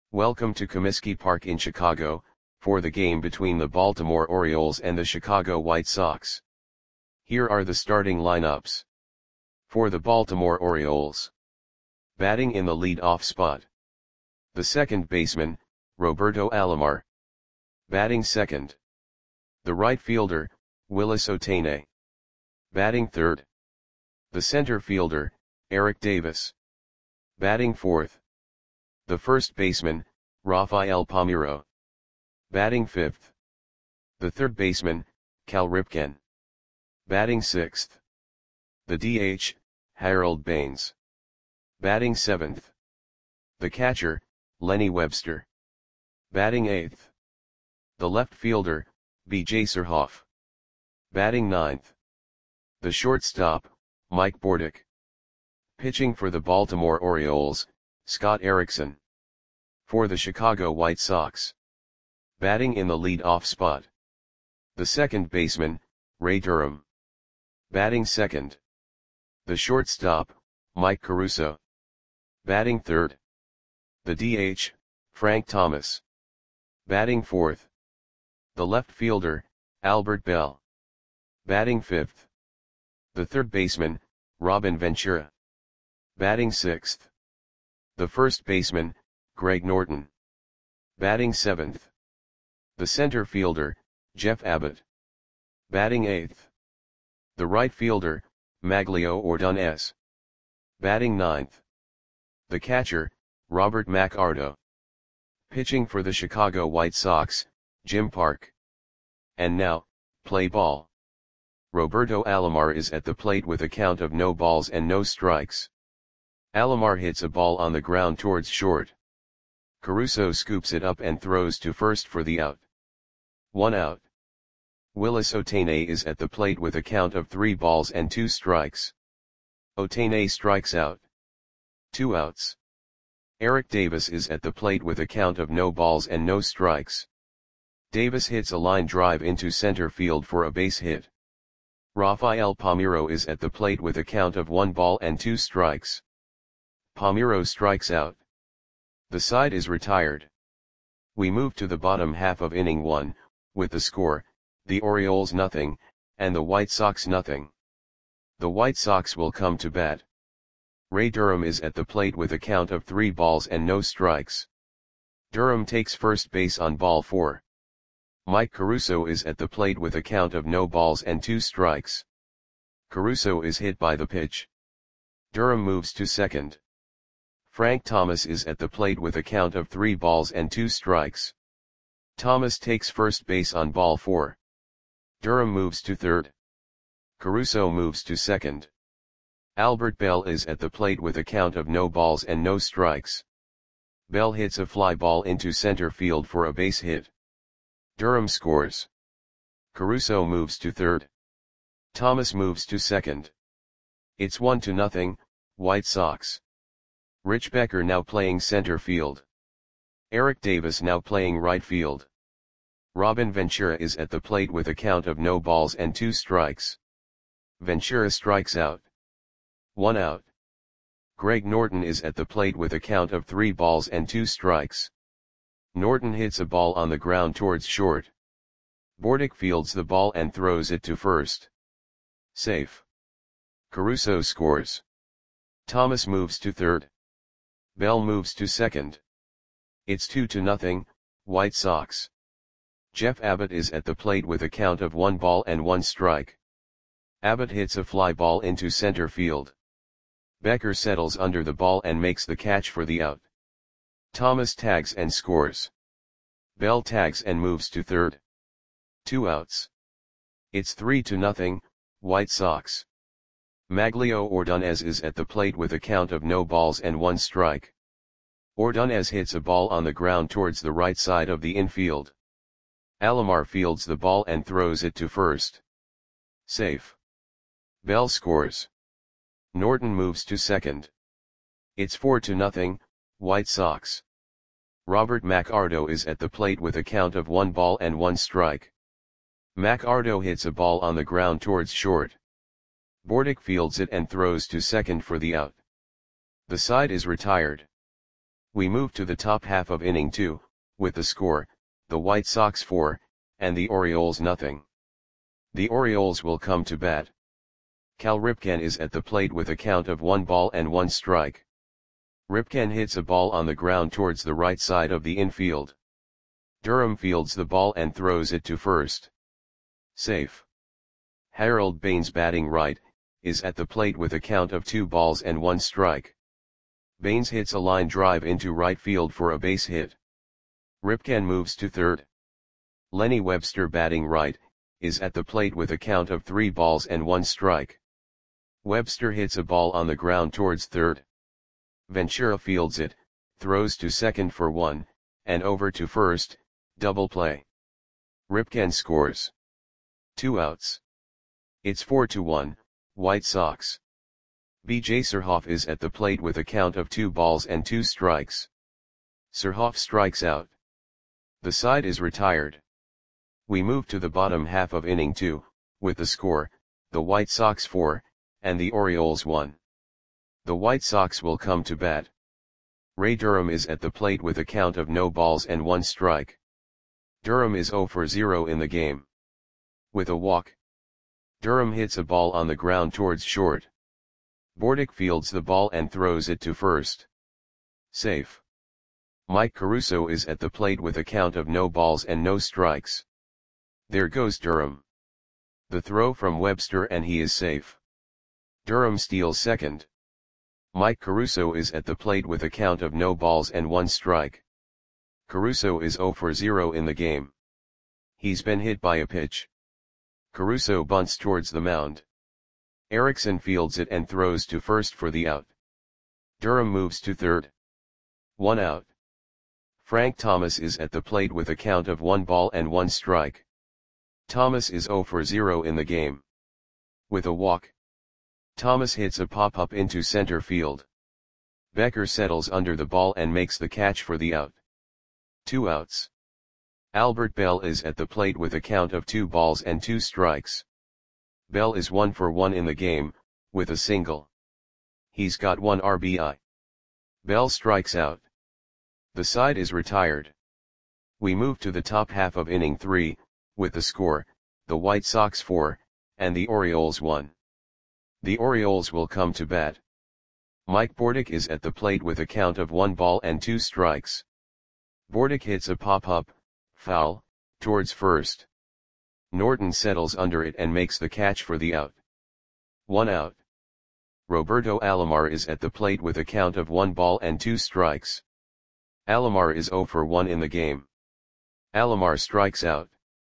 Welcome to Comiskey Park in Chicago, for the game between the Baltimore Orioles and the Chicago White Sox. Here are the starting lineups. For the Baltimore Orioles. Batting in the lead-off spot. The second baseman, Roberto Alomar. Batting second. The right fielder, Willis Ohtani. Batting third. The center fielder, Eric Davis. Batting fourth. The first baseman, Rafael Palmeiro. Batting fifth. The third baseman, Cal Ripken. Batting sixth. The DH, Harold Baines. Batting seventh. The catcher, Lenny Webster. Batting eighth. The left fielder, B.J. Surhoff. Batting ninth. The shortstop, Mike Bordick. Pitching for the Baltimore Orioles, Scott Erickson. For the Chicago White Sox. Batting in the lead-off spot. The second baseman, Ray Durham. Batting second. The shortstop, Mike Caruso. Batting third. The DH, Frank Thomas. Batting fourth. The left fielder, Albert Belle. Batting fifth. The third baseman, Robin Ventura. Batting sixth. The first baseman, Greg Norton. Batting seventh. The center fielder, Jeff Abbott. Batting eighth. The right fielder, Maglio Ordonez. Batting ninth. The catcher, Robert McArdo. Pitching for the Chicago White Sox, Jim Park. And now, play ball. Roberto Alomar is at the plate with a count of no balls and no strikes. Alomar hits a ball on the ground towards short. Caruso scoops it up and throws to first for the out. 1 out. Willis Ohtani is at the plate with a count of 3 balls and 2 strikes. Ohtani strikes out. 2 outs. Eric Davis is at the plate with a count of no balls and no strikes. Davis hits a line drive into center field for a base hit. Rafael Palmeiro is at the plate with a count of 1 ball and 2 strikes. Palmeiro strikes out. The side is retired. We move to the bottom half of inning 1, with the score, the Orioles nothing, and the White Sox nothing. The White Sox will come to bat. Ray Durham is at the plate with a count of 3 balls and no strikes. Durham takes first base on ball 4. Mike Caruso is at the plate with a count of no balls and 2 strikes. Caruso is hit by the pitch. Durham moves to second. Frank Thomas is at the plate with a count of 3 balls and 2 strikes. Thomas takes first base on ball 4. Durham moves to third. Caruso moves to second. Albert Belle is at the plate with a count of no balls and no strikes. Belle hits a fly ball into center field for a base hit. Durham scores. Caruso moves to third. Thomas moves to second. It's 1-0, White Sox. Rich Becker now playing center field. Eric Davis now playing right field. Robin Ventura is at the plate with a count of no balls and 2 strikes. Ventura strikes out. 1 out. Greg Norton is at the plate with a count of 3 balls and 2 strikes. Norton hits a ball on the ground towards short. Bordick fields the ball and throws it to first. Safe. Caruso scores. Thomas moves to third. Belle moves to second. It's 2-0, White Sox. Jeff Abbott is at the plate with a count of 1 ball and 1 strike. Abbott hits a fly ball into center field. Becker settles under the ball and makes the catch for the out. Thomas tags and scores. Belle tags and moves to third. 2 outs. It's 3-0, White Sox. Maglio Ordonez is at the plate with a count of no balls and 1 strike. Ordonez hits a ball on the ground towards the right side of the infield. Alomar fields the ball and throws it to first. Safe. Belle scores. Norton moves to second. It's 4-0, White Sox. Robert McArdo is at the plate with a count of 1 ball and 1 strike. McArdo hits a ball on the ground towards short. Bordick fields it and throws to second for the out. The side is retired. We move to the top half of inning 2, with the score, the White Sox 4, and the Orioles nothing. The Orioles will come to bat. Cal Ripken is at the plate with a count of 1 ball and 1 strike. Ripken hits a ball on the ground towards the right side of the infield. Durham fields the ball and throws it to first. Safe. Harold Baines, batting right, is at the plate with a count of 2 balls and 1 strike. Baines hits a line drive into right field for a base hit. Ripken moves to third. Lenny Webster, batting right, is at the plate with a count of 3 balls and 1 strike. Webster hits a ball on the ground towards third. Ventura fields it, throws to second for 1, and over to first, double play. Ripken scores. 2 outs. It's 4-1, White Sox. B.J. Surhoff is at the plate with a count of 2 balls and 2 strikes. Surhoff strikes out. The side is retired. We move to the bottom half of inning 2, with the score, the White Sox 4, and the Orioles 1. The White Sox will come to bat. Ray Durham is at the plate with a count of no balls and 1 strike. Durham is 0 for 0 in the game. With a walk. Durham hits a ball on the ground towards short. Bordick fields the ball and throws it to first. Safe. Mike Caruso is at the plate with a count of no balls and no strikes. There goes Durham. The throw from Webster and he is safe. Durham steals second. Mike Caruso is at the plate with a count of no balls and 1 strike. Caruso is 0 for 0 in the game. He's been hit by a pitch. Caruso bunts towards the mound. Erickson fields it and throws to first for the out. Durham moves to third. 1 out. Frank Thomas is at the plate with a count of 1 ball and 1 strike. Thomas is 0 for 0 in the game. With a walk. Thomas hits a pop-up into center field. Becker settles under the ball and makes the catch for the out. 2 outs. Albert Bell is at the plate with a count of 2 balls and 2 strikes. Bell is 1 for 1 in the game, with a single. He's got 1 RBI. Bell strikes out. The side is retired. We move to the top half of inning 3, with the score, the White Sox 4, and the Orioles 1. The Orioles will come to bat. Mike Bordick is at the plate with a count of 1 ball and 2 strikes. Bordick hits a pop-up, foul, towards first. Norton settles under it and makes the catch for the out. 1 out. Roberto Alomar is at the plate with a count of 1 ball and 2 strikes. Alomar is 0 for 1 in the game. Alomar strikes out.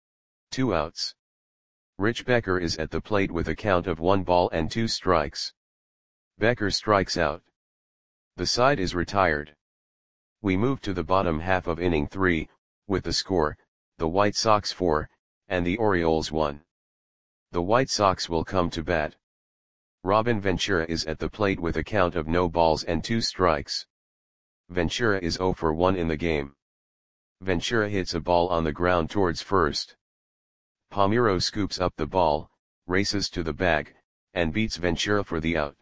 2 outs. Rich Becker is at the plate with a count of 1 ball and 2 strikes. Becker strikes out. The side is retired. We move to the bottom half of inning 3, with the score, the White Sox 4, and the Orioles 1. The White Sox will come to bat. Robin Ventura is at the plate with a count of no balls and 2 strikes. Ventura is 0 for 1 in the game. Ventura hits a ball on the ground towards first. Palmeiro scoops up the ball, races to the bag, and beats Ventura for the out.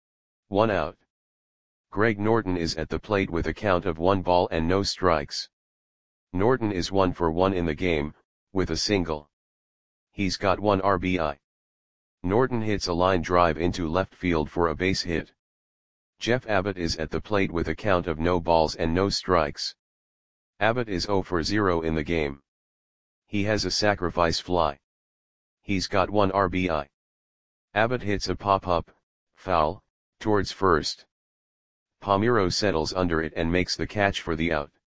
1 out. Greg Norton is at the plate with a count of 1 ball and no strikes. Norton is 1 for 1 in the game, with a single. He's got 1 RBI. Norton hits a line drive into left field for a base hit. Jeff Abbott is at the plate with a count of no balls and no strikes. Abbott is 0 for 0 in the game. He has a sacrifice fly. He's got 1 RBI. Abbott hits a pop-up, foul, towards first. Palmeiro settles under it and makes the catch for the out.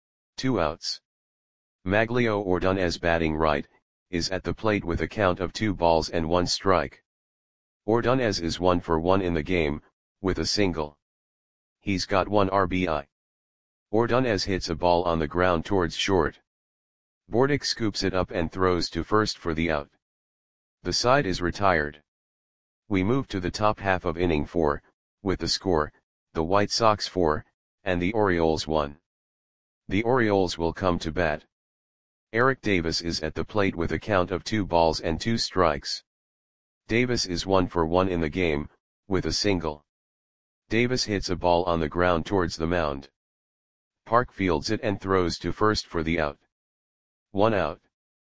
2 outs. Maglio Ordonez, batting right, is at the plate with a count of 2 balls and 1 strike. Ordonez is 1 for 1 in the game, with a single. He's got 1 RBI. Ordonez hits a ball on the ground towards short. Bordick scoops it up and throws to first for the out. The side is retired. We move to the top half of inning 4, with the score, the White Sox 4, and the Orioles 1. The Orioles will come to bat. Eric Davis is at the plate with a count of 2 balls and 2 strikes. Davis is 1 for 1 in the game, with a single. Davis hits a ball on the ground towards the mound. Park fields it and throws to first for the out. 1 out.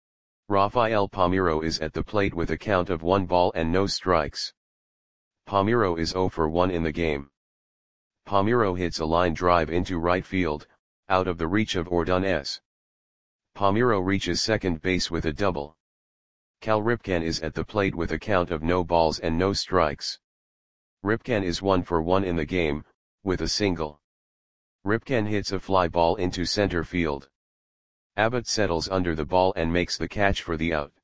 Rafael Palmeiro is at the plate with a count of 1 ball and no strikes. Palmeiro is 0 for 1 in the game. Palmeiro hits a line drive into right field, out of the reach of Ordonez. Palmeiro reaches second base with a double. Cal Ripken is at the plate with a count of no balls and no strikes. Ripken is 1 for 1 in the game, with a single. Ripken hits a fly ball into center field. Abbott settles under the ball and makes the catch for the out.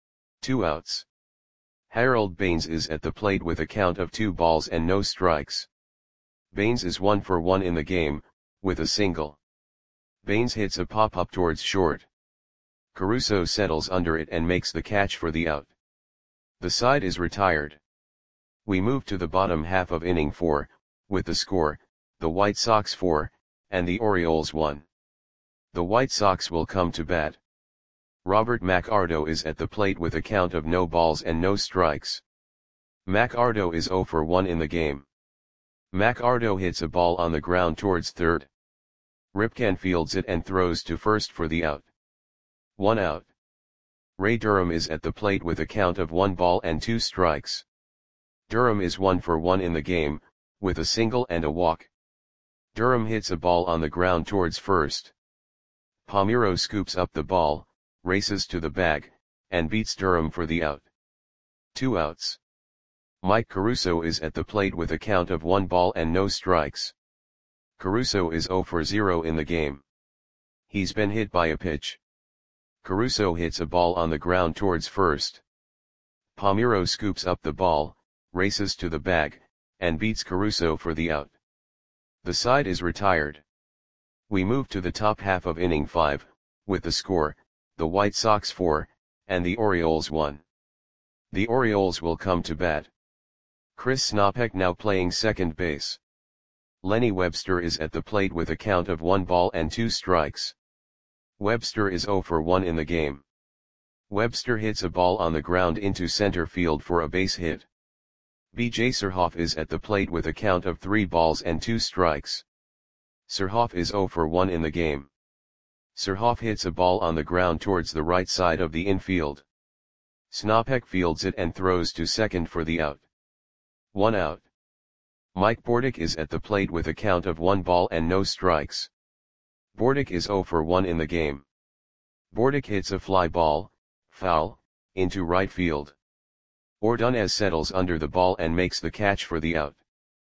2 outs. Harold Baines is at the plate with a count of 2 balls and no strikes. Baines is 1 for 1 in the game, with a single. Baines hits a pop-up towards short. Caruso settles under it and makes the catch for the out. The side is retired. We move to the bottom half of inning 4, with the score, the White Sox 4, and the Orioles 1. The White Sox will come to bat. Robert McArdo is at the plate with a count of no balls and no strikes. McArdo is 0 for 1 in the game. McArdo hits a ball on the ground towards third. Ripken fields it and throws to first for the out. 1 out. Ray Durham is at the plate with a count of 1 ball and 2 strikes. Durham is 1 for 1 in the game, with a single and a walk. Durham hits a ball on the ground towards first. Palmeiro scoops up the ball, races to the bag, and beats Durham for the out. 2 outs. Mike Caruso is at the plate with a count of 1 ball and no strikes. Caruso is 0 for 0 in the game. He's been hit by a pitch. Caruso hits a ball on the ground towards first. Palmeiro scoops up the ball, races to the bag, and beats Caruso for the out. The side is retired. We move to the top half of inning 5, with the score, the White Sox 4, and the Orioles 1. The Orioles will come to bat. Chris Snopek now playing second base. Lenny Webster is at the plate with a count of 1 ball and 2 strikes. Webster is 0 for 1 in the game. Webster hits a ball on the ground into center field for a base hit. B.J. Surhoff is at the plate with a count of 3 balls and 2 strikes. Surhoff is 0 for 1 in the game. Surhoff hits a ball on the ground towards the right side of the infield. Snopek fields it and throws to second for the out. 1 out. Mike Bordick is at the plate with a count of 1 ball and no strikes. Bordick is 0 for 1 in the game. Bordick hits a fly ball, foul, into right field. Ordonez settles under the ball and makes the catch for the out.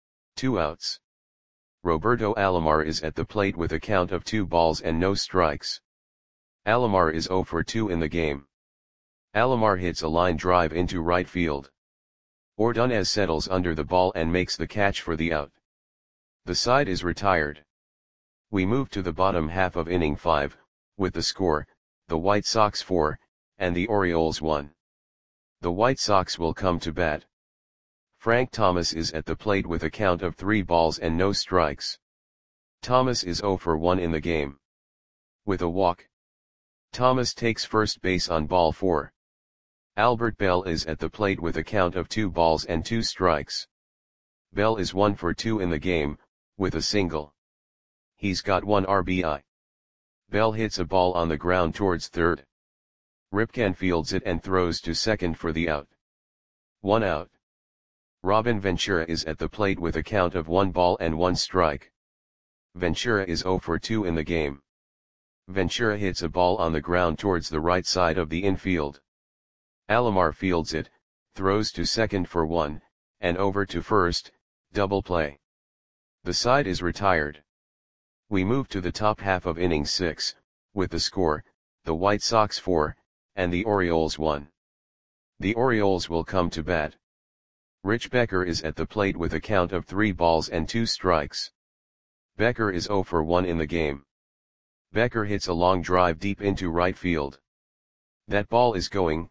2 outs. Roberto Alomar is at the plate with a count of 2 balls and no strikes. Alomar is 0 for 2 in the game. Alomar hits a line drive into right field. Ordonez settles under the ball and makes the catch for the out. The side is retired. We move to the bottom half of inning 5, with the score, the White Sox 4, and the Orioles 1. The White Sox will come to bat. Frank Thomas is at the plate with a count of 3 balls and no strikes. Thomas is 0 for 1 in the game. With a walk. Thomas takes first base on ball 4. Albert Bell is at the plate with a count of 2 balls and 2 strikes. Bell is 1 for 2 in the game, with a single. He's got 1 RBI. Bell hits a ball on the ground towards third. Ripken fields it and throws to second for the out. 1 out. Robin Ventura is at the plate with a count of 1 ball and 1 strike. Ventura is 0 for 2 in the game. Ventura hits a ball on the ground towards the right side of the infield. Alomar fields it, throws to second for 1, and over to first, double play. The side is retired. We move to the top half of inning 6, with the score, the White Sox 4, and the Orioles 1. The Orioles will come to bat. Rich Becker is at the plate with a count of 3 balls and 2 strikes. Becker is 0 for 1 in the game. Becker hits a long drive deep into right field. That ball is gone.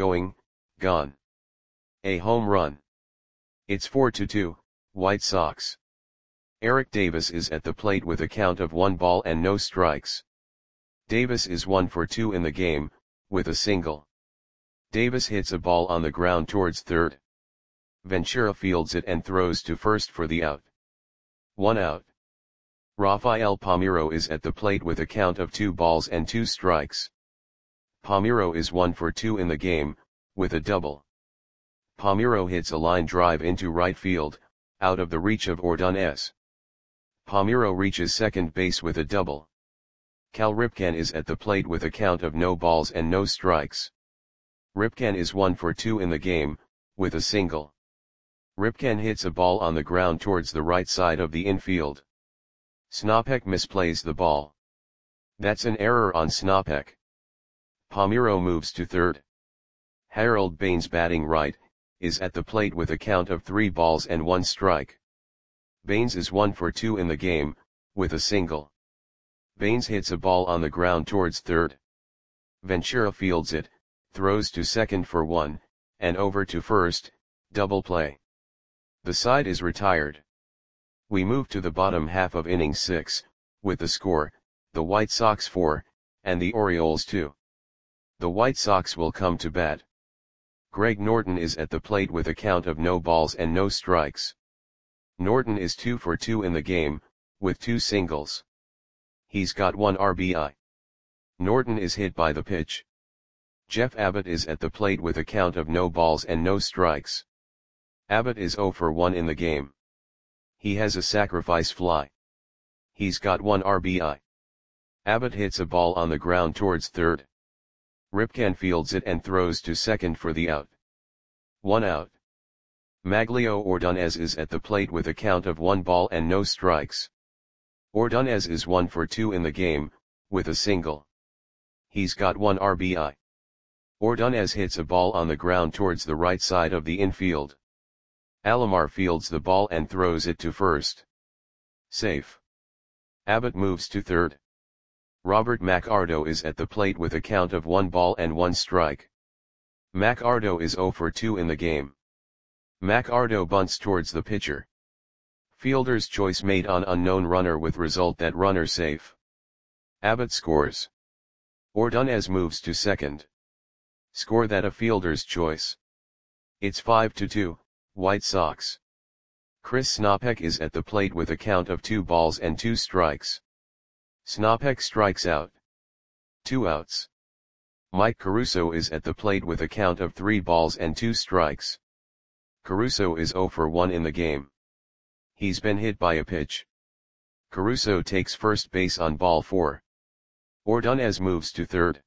A home run. It's 4-2, White Sox. Eric Davis is at the plate with a count of 1 ball and no strikes. Davis is 1 for 2 in the game, with a single. Davis hits a ball on the ground towards third. Ventura fields it and throws to first for the out. 1 out. Rafael Palmeiro is at the plate with a count of 2 balls and 2 strikes. Palmeiro is 1 for 2 in the game, with a double. Palmeiro hits a line drive into right field, out of the reach of Ordonez. Palmeiro reaches second base with a double. Cal Ripken is at the plate with a count of no balls and no strikes. Ripken is 1 for 2 in the game, with a single. Ripken hits a ball on the ground towards the right side of the infield. Snopek misplays the ball. That's an error on Snopek. Palmeiro moves to third. Harold Baines, batting right, is at the plate with a count of 3 balls and 1 strike. Baines is 1 for 2 in the game, with a single. Baines hits a ball on the ground towards third. Ventura fields it, throws to second for 1, and over to first, double play. The side is retired. We move to the bottom half of inning 6, with the score, the White Sox 4, and the Orioles 2. The White Sox will come to bat. Greg Norton is at the plate with a count of no balls and no strikes. Norton is 2 for 2 in the game, with 2 singles. He's got 1 RBI. Norton is hit by the pitch. Jeff Abbott is at the plate with a count of no balls and no strikes. Abbott is 0 for 1 in the game. He has a sacrifice fly. He's got 1 RBI. Abbott hits a ball on the ground towards third. Ripken fields it and throws to second for the out. 1 out. Maglio Ordonez is at the plate with a count of 1 ball and no strikes. Ordonez is 1 for 2 in the game, with a single. He's got 1 RBI. Ordonez hits a ball on the ground towards the right side of the infield. Alomar fields the ball and throws it to first. Safe. Abbott moves to third. Robert McArdo is at the plate with a count of 1 ball and 1 strike. McArdo is 0 for 2 in the game. McArdo bunts towards the pitcher. Fielder's choice made on unknown runner with result that runner safe. Abbott scores. Ordonez moves to second. Score that a fielder's choice. It's 5-2, White Sox. Chris Snopek is at the plate with a count of 2 balls and 2 strikes. Snopek strikes out. 2 outs. Mike Caruso is at the plate with a count of 3 balls and 2 strikes. Caruso is 0 for 1 in the game. He's been hit by a pitch. Caruso takes first base on ball 4. Ordonez moves to third.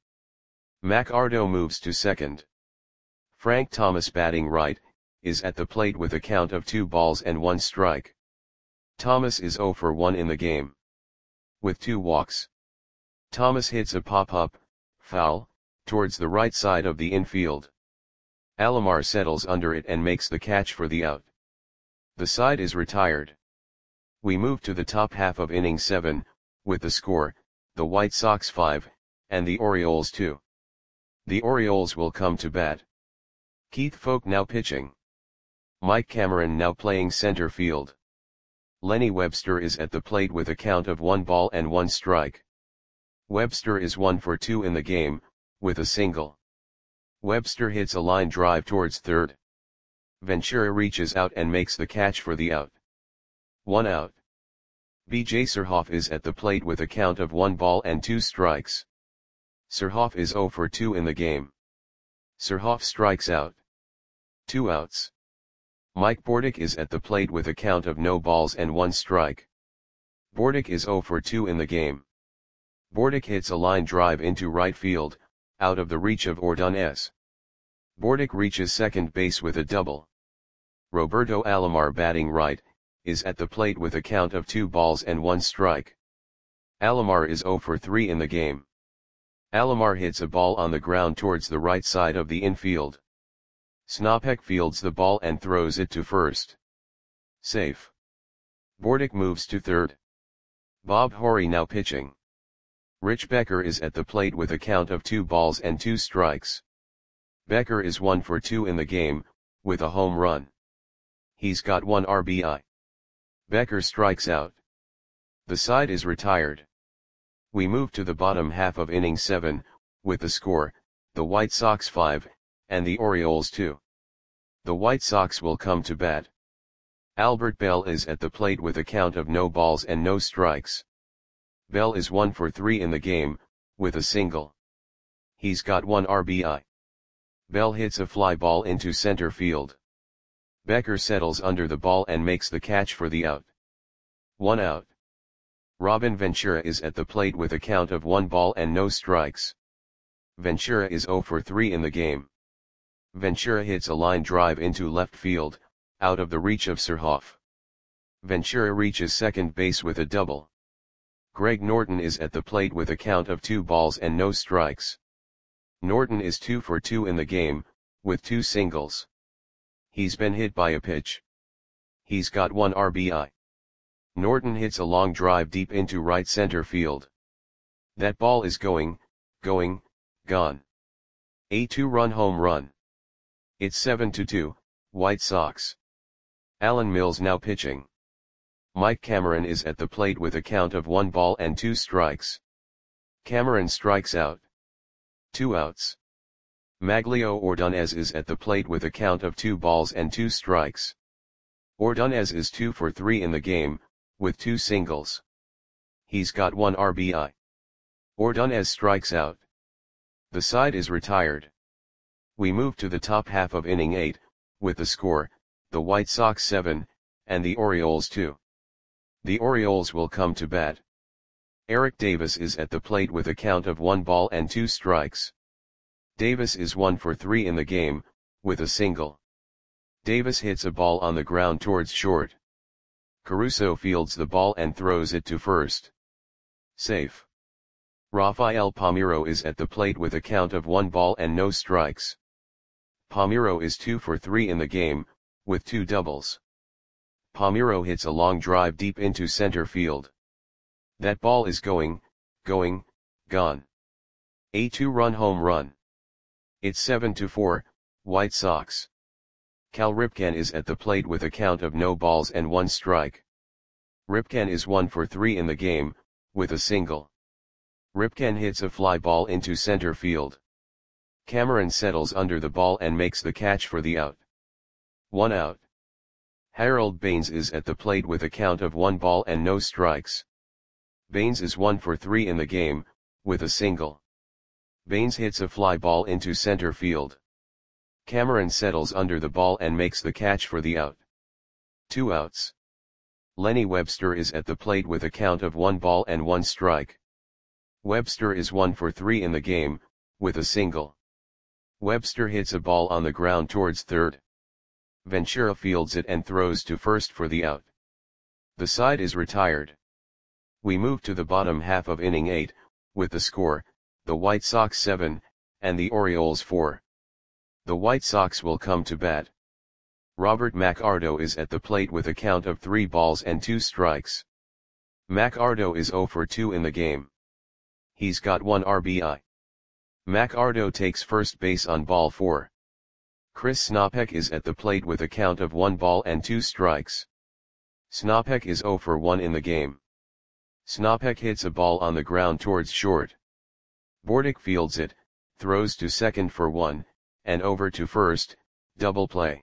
McArdo moves to second. Frank Thomas, batting right, is at the plate with a count of 2 balls and 1 strike. Thomas is 0 for 1 in the game. With 2 walks. Thomas hits a pop-up, foul, towards the right side of the infield. Alomar settles under it and makes the catch for the out. The side is retired. We move to the top half of inning 7, with the score, the White Sox 5, and the Orioles 2. The Orioles will come to bat. Keith Foulke now pitching. Mike Cameron now playing center field. Lenny Webster is at the plate with a count of 1 ball and 1 strike. Webster is 1 for 2 in the game, with a single. Webster hits a line drive towards third. Ventura reaches out and makes the catch for the out. 1 out. B.J. Surhoff is at the plate with a count of 1 ball and 2 strikes. Surhoff is 0 for 2 in the game. Surhoff strikes out. 2 outs. Mike Bordick is at the plate with a count of no balls and 1 strike. Bordick is 0 for 2 in the game. Bordick hits a line drive into right field, out of the reach of Ordonez. Bordick reaches second base with a double. Roberto Alomar, batting right, is at the plate with a count of 2 balls and 1 strike. Alomar is 0 for 3 in the game. Alomar hits a ball on the ground towards the right side of the infield. Snopek fields the ball and throws it to first. Safe. Bordick moves to third. Bob Horry now pitching. Rich Becker is at the plate with a count of 2 balls and 2 strikes. Becker is 1 for 2 in the game, with a home run. He's got 1 RBI. Becker strikes out. The side is retired. We move to the bottom half of inning 7, with the score, the White Sox 5, and the Orioles 2. The White Sox will come to bat. Albert Bell is at the plate with a count of no balls and no strikes. Bell is 1 for 3 in the game, with a single. He's got 1 RBI. Bell hits a fly ball into center field. Becker settles under the ball and makes the catch for the out. 1 out. Robin Ventura is at the plate with a count of 1 ball and no strikes. Ventura is 0 for 3 in the game. Ventura hits a line drive into left field, out of the reach of Surhoff. Ventura reaches second base with a double. Greg Norton is at the plate with a count of 2 balls and no strikes. Norton is 2 for 2 in the game, with 2 singles. He's been hit by a pitch. He's got 1 RBI. Norton hits a long drive deep into right center field. That ball is going, gone. A 2-run home run. It's 7-2, White Sox. Alan Mills now pitching. Mike Cameron is at the plate with a count of 1 ball and 2 strikes. Cameron strikes out. 2 outs. Maglio Ordonez is at the plate with a count of 2 balls and 2 strikes. Ordonez is 2 for 3 in the game, with 2 singles. He's got 1 RBI. Ordonez strikes out. The side is retired. We move to the top half of inning 8, with the score, the White Sox 7, and the Orioles 2. The Orioles will come to bat. Eric Davis is at the plate with a count of 1 ball and 2 strikes. Davis is 1 for 3 in the game, with a single. Davis hits a ball on the ground towards short. Caruso fields the ball and throws it to first. Safe. Rafael Palmeiro is at the plate with a count of 1 ball and no strikes. Palmeiro is 2 for 3 in the game, with 2 doubles. Palmeiro hits a long drive deep into center field. That ball is going, gone. A 2-run home run. It's 7-4, White Sox. Cal Ripken is at the plate with a count of no balls and 1 strike. Ripken is 1 for 3 in the game, with a single. Ripken hits a fly ball into center field. Cameron settles under the ball and makes the catch for the out. 1 out. Harold Baines is at the plate with a count of 1 ball and no strikes. Baines is 1 for 3 in the game, with a single. Baines hits a fly ball into center field. Cameron settles under the ball and makes the catch for the out. 2 outs. Lenny Webster is at the plate with a count of 1 ball and 1 strike. Webster is 1 for 3 in the game, with a single. Webster hits a ball on the ground towards third. Ventura fields it and throws to first for the out. The side is retired. We move to the bottom half of inning 8, with the score, the White Sox 7, and the Orioles 4. The White Sox will come to bat. Robert McArdo is at the plate with a count of 3 balls and 2 strikes. McArdo is 0 for 2 in the game. He's got 1 RBI. McArdo takes first base on ball 4. Chris Snopek is at the plate with a count of 1 ball and 2 strikes. Snopek is 0 for 1 in the game. Snopek hits a ball on the ground towards short. Bordick fields it, throws to second for 1, and over to first, double play.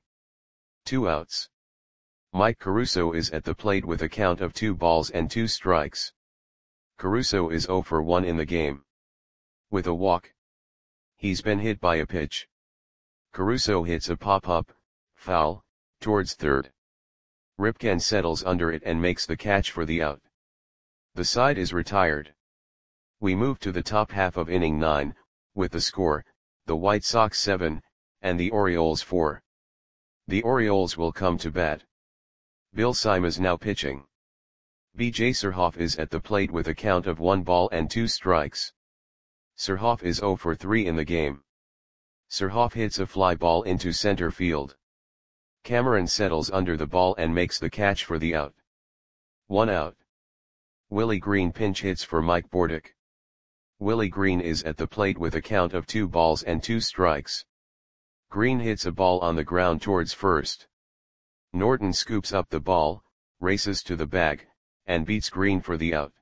2 outs. Mike Caruso is at the plate with a count of 2 balls and 2 strikes. Caruso is 0 for 1 in the game. With a walk. He's been hit by a pitch. Caruso hits a pop-up, foul, towards third. Ripken settles under it and makes the catch for the out. The side is retired. We move to the top half of inning 9, with the score, the White Sox 7, and the Orioles 4. The Orioles will come to bat. Bill Simas now pitching. B.J. Surhoff is at the plate with a count of 1 ball and 2 strikes. Surhoff is 0 for 3 in the game. Surhoff hits a fly ball into center field. Cameron settles under the ball and makes the catch for the out. 1 out. Willie Green pinch hits for Mike Bordick. Willie Green is at the plate with a count of 2 balls and 2 strikes. Green hits a ball on the ground towards first. Norton scoops up the ball, races to the bag, and beats Green for the out.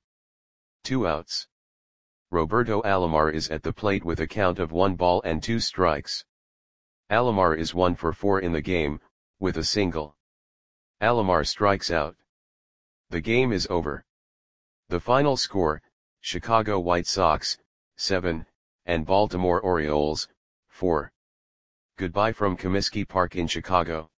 2 outs. Roberto Alomar is at the plate with a count of 1 ball and 2 strikes. Alomar is 1 for 4 in the game, with a single. Alomar strikes out. The game is over. The final score, Chicago White Sox, 7, and Baltimore Orioles, 4. Goodbye from Comiskey Park in Chicago.